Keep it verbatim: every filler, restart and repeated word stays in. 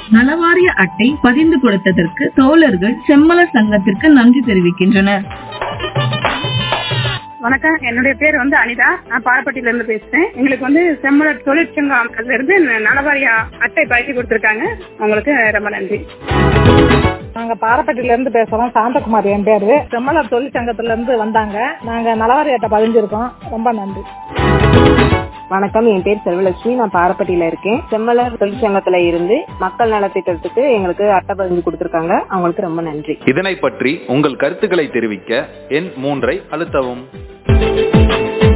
நலவாரிய அட்டை பதிந்து கொடுத்ததற்கு தோழர்கள் செம்மலர் சங்கத்திற்கு நன்றி தெரிவிக்கின்றனர். வணக்கம், என்னுடைய பேர் வந்து அனிதா. நான் பாரப்பட்டியில இருந்து பேசுறேன். எங்களுக்கு வந்து செம்மலர் தொழிற்சங்கம் அதுல இருந்து நலவாரிய அட்டை பயிற்சி கொடுத்திருக்காங்க. உங்களுக்கு ரொம்ப நன்றி. நாங்க பாரப்பட்டியில இருந்து பேசுறோம். சாந்தகுமார் என் பேரு. செம்மலர் தொழிற்சங்கத்துல இருந்து வந்தாங்க. நாங்க நலவாரிய அட்டை பதிஞ்சிருக்கோம். ரொம்ப நன்றி. வணக்கம், என் பேர் செல்வலட்சுமி. நான் பாரப்பட்டியில இருக்கேன். செம்மலர் தொழிற்சங்கத்துல இருந்து மக்கள் நலத்திட்டத்துக்கு எங்களுக்கு அட்டை பதிஞ்சு கொடுத்திருக்காங்க. அவங்களுக்கு ரொம்ப நன்றி. இதனை பற்றி உங்கள் கருத்துக்களை தெரிவிக்க எண் மூன்றை அழுத்தவும்.